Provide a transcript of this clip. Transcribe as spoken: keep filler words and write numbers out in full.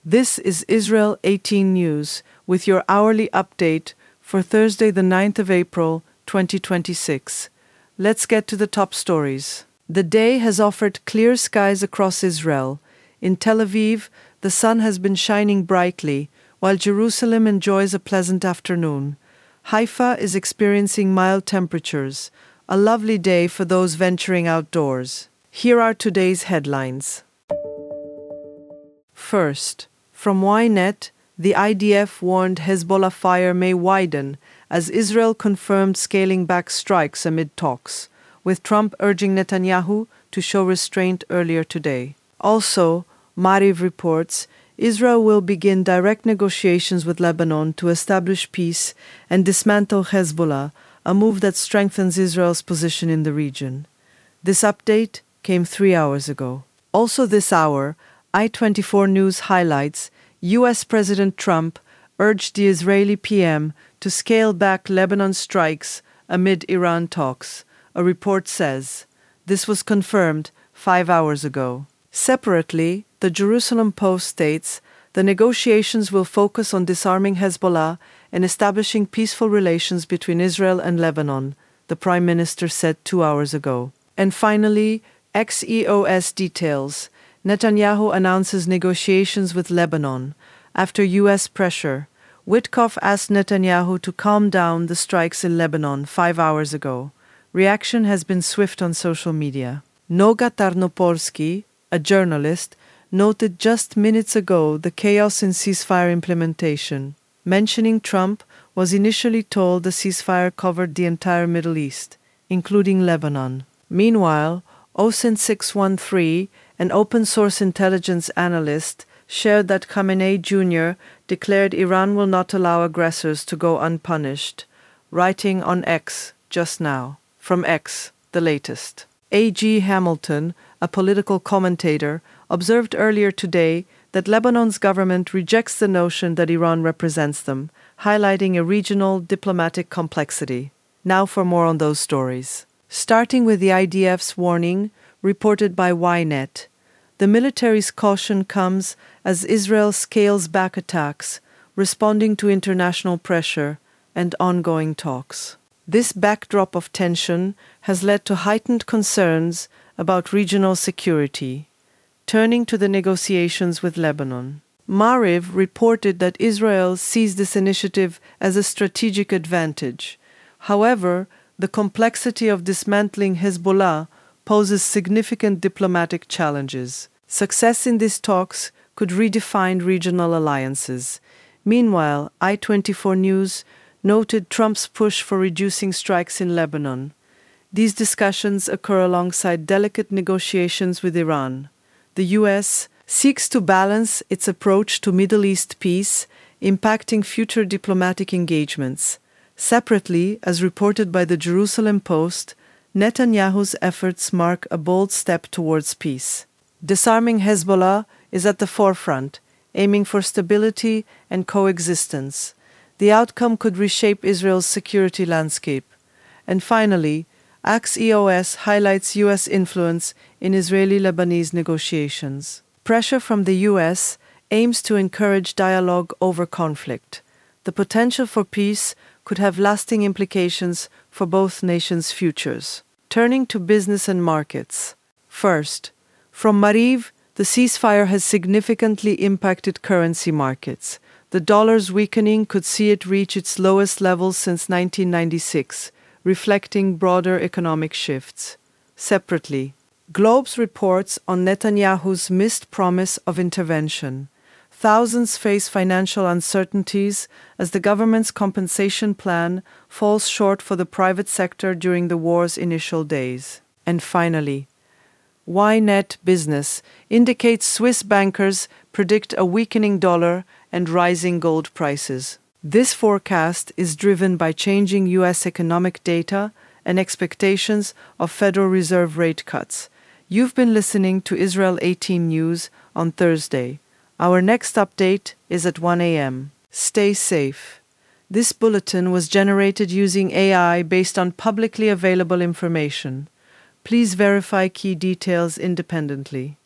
This is Israel eighteen News with your hourly update for Thursday the ninth of April twenty twenty-six. Let's get to the top stories. The day has offered clear skies across Israel. In Tel Aviv, the sun has been shining brightly, while Jerusalem enjoys a pleasant afternoon. Haifa is experiencing mild temperatures, a lovely day for those venturing outdoors. Here are today's headlines. First, from Ynet, the I D F warned Hezbollah fire may widen as Israel confirmed scaling back strikes amid talks, with Trump urging Netanyahu to show restraint earlier today. Also, Maariv reports Israel will begin direct negotiations with Lebanon to establish peace and dismantle Hezbollah, a move that strengthens Israel's position in the region. This update came three hours ago. Also this hour, I twenty-four News highlights U S President Trump urged the Israeli P M to scale back Lebanon strikes amid Iran talks. A report says this was confirmed five hours ago. Separately, the Jerusalem Post states the negotiations will focus on disarming Hezbollah and establishing peaceful relations between Israel and Lebanon, the Prime Minister said two hours ago. And finally, Axios details Netanyahu announces negotiations with Lebanon. After U S pressure, Witkoff asked Netanyahu to calm down the strikes in Lebanon five hours ago. Reaction has been swift on social media. Noga Tarnopolsky, a journalist, noted just minutes ago the chaos in ceasefire implementation. Mentioning Trump was initially told the ceasefire covered the entire Middle East, including Lebanon. Meanwhile, O S I N six one three, an open-source intelligence analyst, shared that Khamenei Junior declared Iran will not allow aggressors to go unpunished, writing on X just now. From X, the latest. A G Hamilton, a political commentator, observed earlier today that Lebanon's government rejects the notion that Iran represents them, highlighting a regional diplomatic complexity. Now for more on those stories. Starting with the I D F's warning, reported by Ynet. The military's caution comes as Israel scales back attacks, responding to international pressure and ongoing talks. This backdrop of tension has led to heightened concerns about regional security. Turning to the negotiations with Lebanon. Maariv reported that Israel sees this initiative as a strategic advantage. However, the complexity of dismantling Hezbollah poses significant diplomatic challenges. Success in these talks could redefine regional alliances. Meanwhile, I twenty-four News noted Trump's push for reducing strikes in Lebanon. These discussions occur alongside delicate negotiations with Iran. The U S seeks to balance its approach to Middle East peace, impacting future diplomatic engagements. Separately, as reported by the Jerusalem Post, Netanyahu's efforts mark a bold step towards peace. Disarming Hezbollah is at the forefront, aiming for stability and coexistence. The outcome could reshape Israel's security landscape. And finally, Axios highlights U S influence in Israeli-Lebanese negotiations. Pressure from the U S aims to encourage dialogue over conflict. The potential for peace could have lasting implications for both nations' futures. Turning to business and markets. First, from Maariv, the ceasefire has significantly impacted currency markets. The dollar's weakening could see it reach its lowest levels since nineteen ninety-six, reflecting broader economic shifts. Separately, Globes reports on Netanyahu's missed promise of intervention. Thousands face financial uncertainties as the government's compensation plan falls short for the private sector during the war's initial days. And finally, Ynet Business indicates Swiss bankers predict a weakening dollar and rising gold prices. This forecast is driven by changing U S economic data and expectations of Federal Reserve rate cuts. You've been listening to Israel eighteen News on Thursday. Our next update is at one a.m. Stay safe. This bulletin was generated using A I based on publicly available information. Please verify key details independently.